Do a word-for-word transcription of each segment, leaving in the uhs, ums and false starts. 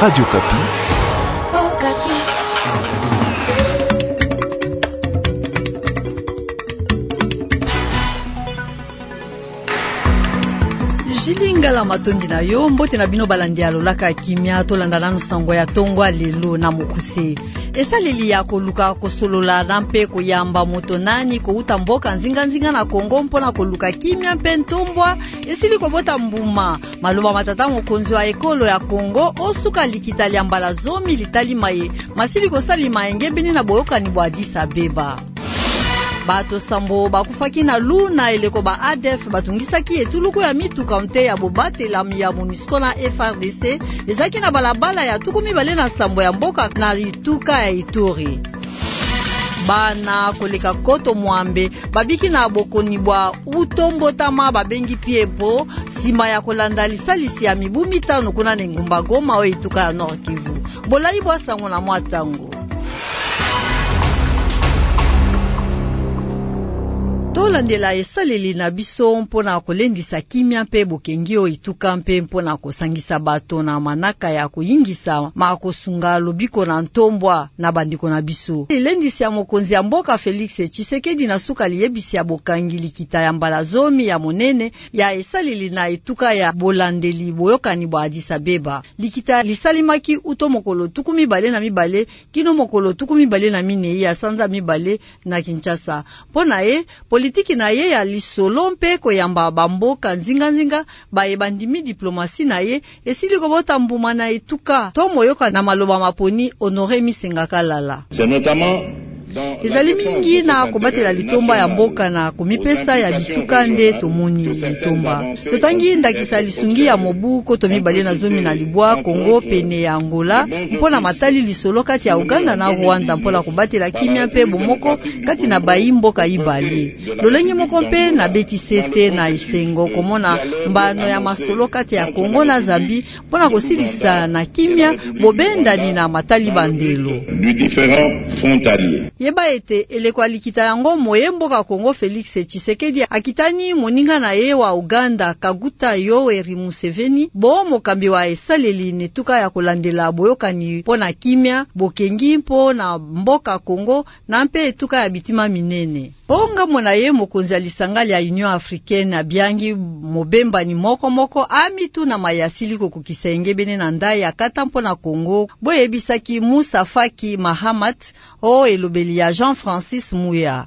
Radio Kapi. Oh, Kapi. Jilingala matondi na yo mbote na bino balandi alolaka kimia tolanda nanu sango ya tongwa lelo na mokuse. Esaleli ya koluka kosolola na mpe koyamba moto nani kouta mboka nzinga nzinga na Kongo mpona koluka kimia mpe ntombwa esili kobota mbuma. Maloba matata mokonzi wa ekolo ya Kongo osuka likita lya mbala zomi litali maye masili kosali maenge bini na boyokani bwa Addis Abeba. Bato sambo bakufaki na luna eleko ba A D F batungisaki etuluku ya mituka mte ya bobatela ya MONUSCO na F R D C ezaki na balabala ya tukumi bale na sambo ya mboka na lituka ya Ituri. Bana koleka koto mwambe babiki na bokoni bwa utombotama babengi piepo sima ya kolanda lisalisi ya mibu mitano kuna ngumba Goma o ituka ya Nord Kivu. Bolai bwa sango na mwatango. Tolandela esaleli na biso mpona kolendisa kimia mpe bokengio ituka mpe mpona kosangisa bato na manaka ya kuyingisa makosunga lobiko na ntombwa na bandiko na biso. Elendisi ya mokonzi ya mboka Felix Tshisekedi na suka liyebisi ya bokangi likita ya mbala zomi ya monene ya esaleli na ituka ya bolandeli boyokani bwa Addis Abeba. Likita lisalimaki uto mokolo tukumi bale na mibale kino mokolo tukumi bale na minei ya sanza mibale na Kinshasa. Pona e politiki na ye ya lisolo mpe koyamba bamboka nzinga nzinga baye bandimi diplomasi na ye esili kobota mbuma na etuka to moyoka na maloba maponi Honoré Misenga Kalala. C'est notamment ezali mingi na kobatela litomba ya mboka na komipesa ya bituka nde tomoni litomba. Totangi ndakisa lisungi ya mobu koto mibale na zomi na libwa Kongo pene ya Angola mpona matali lisolo kati ya Uganda na Rwanda mpona kobatela kimia mpe bomoko kati na bayi mboka ibale. Lolenge moko mpe na beti sete na isengo komona mbano ya masolo kati ya Kongo na Zambi mpona kosilisa na kimia bobendani na matali bandelo. Du différents frontaliers. Yeba ete elekwa likita yango moye mboka Kongo Felix Tshisekedi akitani moninga na ye wa Uganda Kaguta Yoweri Museveni bo mokambi wa esaleli netuka ya kolandela boyokani pona kimia bokengi mpo na mboka Kongo na mpe etuka ya bitima minene. Onga mona ye mokonzi alisangali ya Union Africaine abiangi mobemba ni moko moko amitu na mayasili kokukisenge bene na ndai ya kata mpona Kongo boyebisaki Musa Faki Mahamat o elobeli ya Jean-Francis Mouya.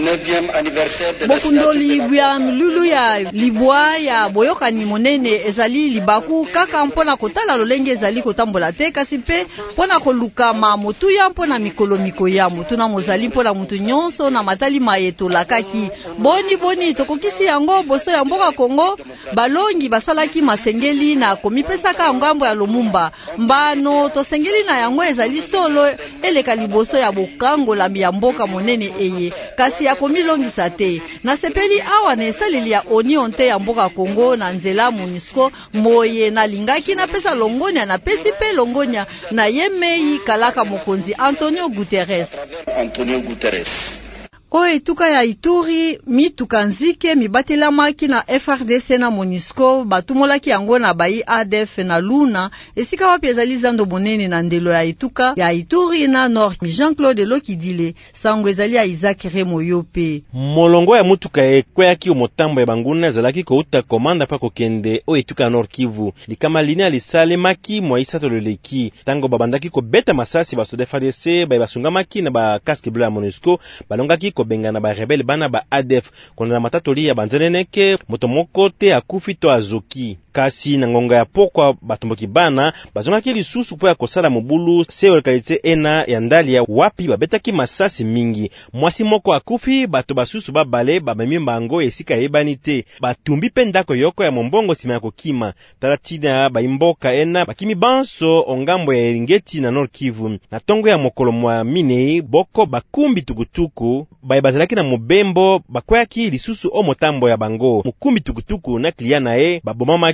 Bokundoli bya lulu ya libwa ya boyokani monene ezali libaku kaka mpona kotala lolenge ezali kotambola te kasi pe mpona koluka ma motu ya mpona mikolo miko ya motu na mozali mpona mutu nyonso na matali mayeto lakaki boni boni tokokisi yango boso ya mboka Kongo balongi basalaki masengeli na komipesaka ngambo ya Lumumba mbano tosengeli na yango ezali solo eleka liboso ya bokango la ya mboka monene eye kasi ya komilongisa te na sepeli awa na esaleli ya Union te ya mboka Kongo na nzela MONUSCO moye na lingaki na pesa longonya na pesi pe longonya na yemei kalaka mokonzi Antonio Guterres. Antonio Guterres. O etuka ya Ituri mituka nzike mibatelamaki na F R D C na MONUSCO batumolaki yango na bayi A D F na luna esika wapi ezali zando monene na ndelo ya etuka ya Ituri na Nord. Jean-Claude Lokidile sango ezali ya Isaac Remo Yope. Molongo ya mutuka ekweyaki omotambo ya banguna ezalaki kouta komanda pa kokende o etuka ya Nord Kivu likama linia alisalemaki mwaisa tololeki tango babandaki kobeta masasi basoda F R D C bayi basungamaki na ba casque bleu ya MONUSCO balongaki benga na ba rebelle bana ba A D F kona matatoli ya banzeneneke moto moko te akufi to azoki kasi na ngonga ya pokwa batomboki bana bazongaki lisusu po ya kosala mobulu se lokalite ena ya ndali ya wapi babetaki masasi mingi mwasi moko akufi bato basusu babale babemi mbango esika yebani te batumbi pe ndako yoko ya mombongo sima ya kokima talatina baimboka ena bakimi banso ongambo ya Eringeti na Nord Kivu na tongo ya mokolo mwa minei boko bakumbi tukutuku baye bazalaki na mobembo bakweyaki lisusu o motambo ya bango mukumbi tukutuku na kliana e babomama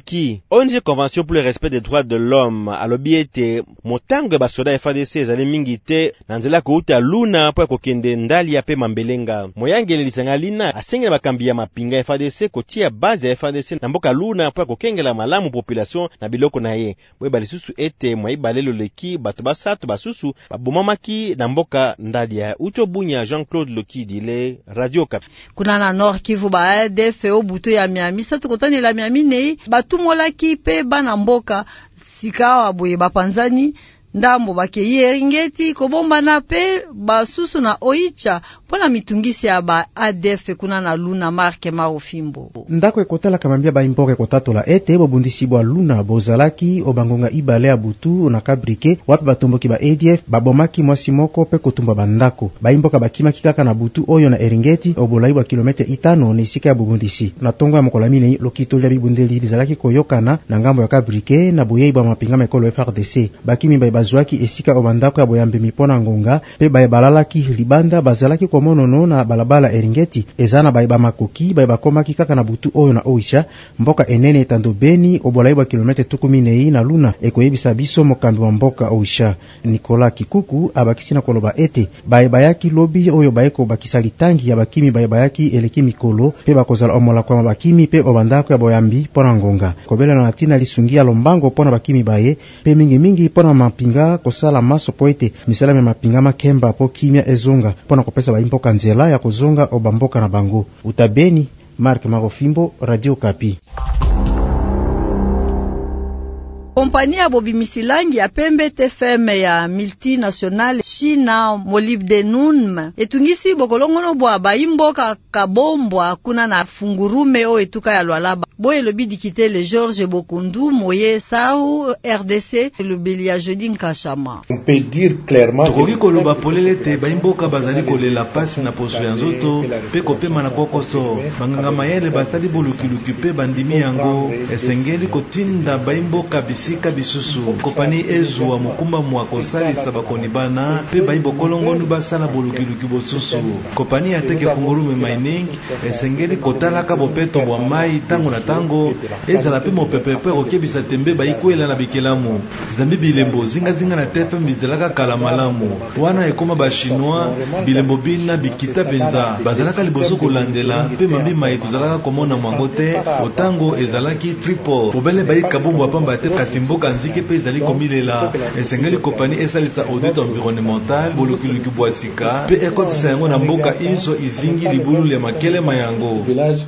Leki. O N G Convention pour le respect des droits de l'homme alobi ete motango basoda F A R D C ezali mingi te na nzela kouta luna po kokende ndali ya pe mambelenga. Moyangeli lisanga lina asengela bakambi ya mapinga F A R D C kotia base ya F A R D C na mboka luna po kokengela malamu population na biloko na ye. Boye balisusu ete moyi balelo Leki bato basatu basusu babomamaki na mboka ndali ya Uto Bunya. Jean-Claude Loki dile Radio Okapi. Kuna na Nord Kivu ba A D F o buto ya Miami satu kotani la Miami nei batumolaki pe bana mboka sikawa boye bapanzani ndambo bakeye Eringeti kobomba na pe basusu na Oicha pona mitungisi ya ba A D F kuna na Luna Marke Marofimbo. Ndako ekotala kamambia ba imboke kotatola ete bobundisi bwa Luna bozalaki obangonga ibale ya butu na Kabrike wapi batomboki ba A D F babomaki mwasi moko pe kotumba bandako. Ba imboka bakimaki kaka na butu oyo na Eringeti obolai wa kilometre itano ni sika ya bubundisi. Na tongo ya mokolamine lokito ya bibundeli bizalaki koyokana na ngambo ya Kabrike na boyei ba mapinga mekolo F A R D C. Bakimi ba bazwaki esika obandako ya boyambe mipona ngonga pe baye balalaki libanda bazalaki komonono na balabala Eringeti ezana baye bamakoki baye bakomaki kaka na butu oyo na Oisha mboka enene etando Beni obolai wa kilometre tukumi nei na Luna ekoyebisa biso mokambi wa mboka Oisha. Nicolas Kikuku abakisi na koloba ete baye bayaki lobi oyo baye ko bakisa litangi ya bakimi baye bayaki eleki mikolo pe bakozala omola kwa bakimi pe obandako ya boyambi pona ngonga kobela na latina lisungia lombango pona bakimi baye pe mingi mingi pona mapinga kosala maso poete misala me mapinga makemba po kimia ezonga pona kopesa ba impoka nzela ya kozonga obamboka na bango. Utabeni Mark Marofimbo, Radio Okapi. Kompani ya bobimisilangi ya pembe T F M ya multinational China molybdenum etungisi bokolongono bwa baimboka kabombwa kuna na fungurume o etuka ya Lualaba. Boye lobi dikite le Georges Bokundu Moye Sahu R D C le Belia jeudi Nkashama. On peut dire clairement tukoki koloba polele te baimboka bazali kolela pasi na poso ya nzoto pe kopema na bokoso banganga mayele basali bolukiluki pe bandimi yango esengeli kotinda baimboka bisika bisusu kopani ezwa mokumba mwa kosalisa bakoni bana pe baibo kolongonu basala bolukiluki bosusu kopani ya teke fungurume mining esengeli kotalaka bopeto bwa mai tango na tango ezala pe mopepepe okebisa tembe baikwela na bikelamu zambi bilembo zinga zinga na T F M bizelaka kala malamu wana ekoma ba chinois bilembo bina bikita benza bazalaka liboso kolandela pe mabima etuzalaka komona mwango te otango ezalaki tripo pobele bai kabombo pamba te kasimboka nzike pe ezali komilela esengeli kompani esalisa audit environnemental bolukiluki bwasika pe ekotisa yango na mboka inso izingi libulu le makele mayango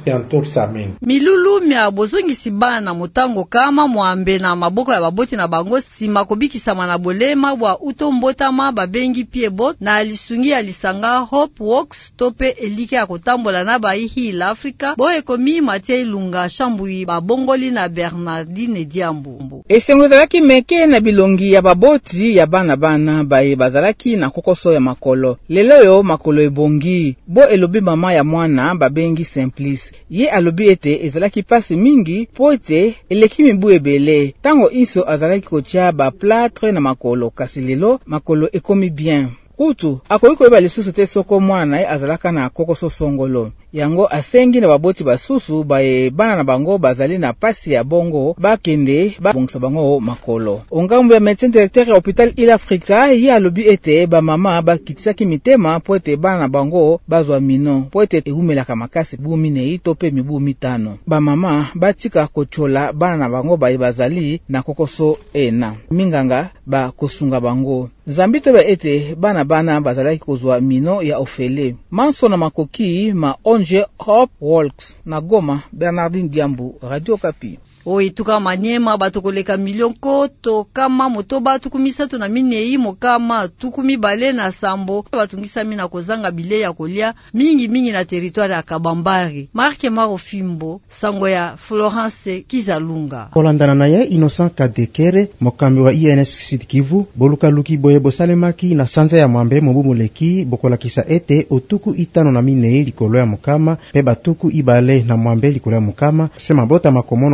milulu mya bozongisi bana motango kama mwambe na maboko ya baboti na bango sima kobikisama na bolema bwa utombotama babengi piebot na lisungi ya lisanga Hope Works tope elike ya kotambola na baihi la Afrika boye komi Matia Ilunga Shambui babongoli na Bernardine Diambu. Esengo zalaki meke na bilongi ya baboti ya bana bana baye bazalaki na kokoso ya makolo. Lelo yo makolo ebongi bo elobi mama ya mwana babengi Simplice. Ye alobi ete ezalaki pasi mingi po ete eleki mibu ebele tango iso azalaki kotia ba plâtre na makolo kasi lelo makolo ekomi bien. Kutu akoki koyeba lisusu te soko mwana ye azalaka na kokoso songolo yango asengi na baboti basusu baye bana na bango bazali na pasi ya bongo bakende babongisa bango makolo. Ongambo ya médecin directeur ya hôpital Il Africa ye alobi ete ba mama bakitisaki mitema po ete bana na bango bazwa mino po ete eumelaka makasi bumi nei to pe mibu mitano. Ba mama batika kochola bana na bango baye bazali na kokoso ena minganga ba kosunga bango. Zambito ba ete bana bana bazalaki kozwa mino ya ofele. Manso na makoki ma O N G Hope Works na Goma. Bernardine Diambu, Radio Okapi. Oi tuka Maniema batokoleka milion koto kama motoba tukumisatu na minei mokama tukumi bale na sambo batungisa mina kozanga bile ya kolia mingi mingi na territoire ya Kabambari. Marke Marofimbo sango ya Florence Kizalunga. Olandana na ye Innocent Kadekere mokambi wa I N S Sud Kivu boluka luki boye bosalemaki na sanza ya mwambe mobumuleki bokola kisa ete otuku itano na minei likolo ya mokama pe batuku ibale na mwambe likolo ya mokama sema bota makomono kokoso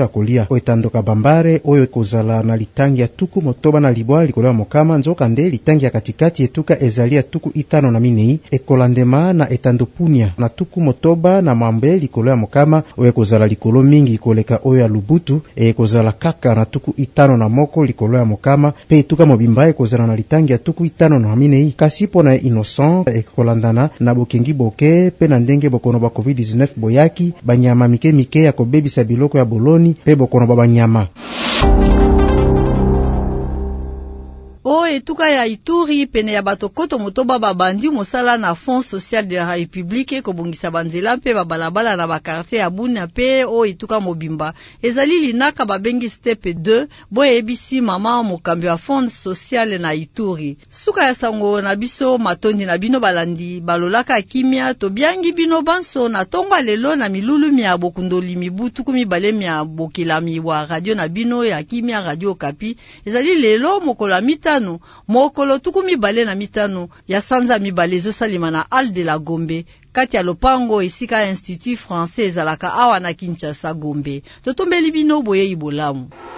ya kolia oetandoka bambare oyo ekozala na litangi ya tuku motoba na libwa likolo ya mokama nzoka nde litangi ya katikati etuka ezali ya tuku itano na minei ekolandema na etando punia na tuku motoba na mambe likolo ya mokama oyo ekozala likolo mingi koleka oyo ya lubutu ekozala kaka na tuku itano na moko likolo ya mokama pe etuka mobimba ekozala na litangi ya tuku itano na minei kasi pona innocent ekolandana na bokengi boke pe na ndenge bokono ba covid dix-neuf boyaki banyama mike mike ya kobebisa biloko ya boloni pe bokono ba banyama. O etuka ya Ituri pene ya bato koto motoba babandi mosala na Fonds Social de la République kobongisa banzela mpe babalabala na bakartier ya Bunia pe o etuka mobimba ezali linaka babengi step deux boye ebisi mama mokambi wa Fonds Social na Ituri. Suka ya sango na biso matondi na bino balandi balolaka kimia tobiangi bino banso na tonga lelo na milulu mia bokundoli mibutu kumi bale mia bokilami wa radio na bino ya kimia Radio Okapi ezali lelo mokola mita mokolo tuku mibale na mitano ya sanza mibale zo salima na Al de la Gombe kati ya lopango esika Institut Français ezalaka awa na Kinshasa Gombe totombeli bino boye ibolamu.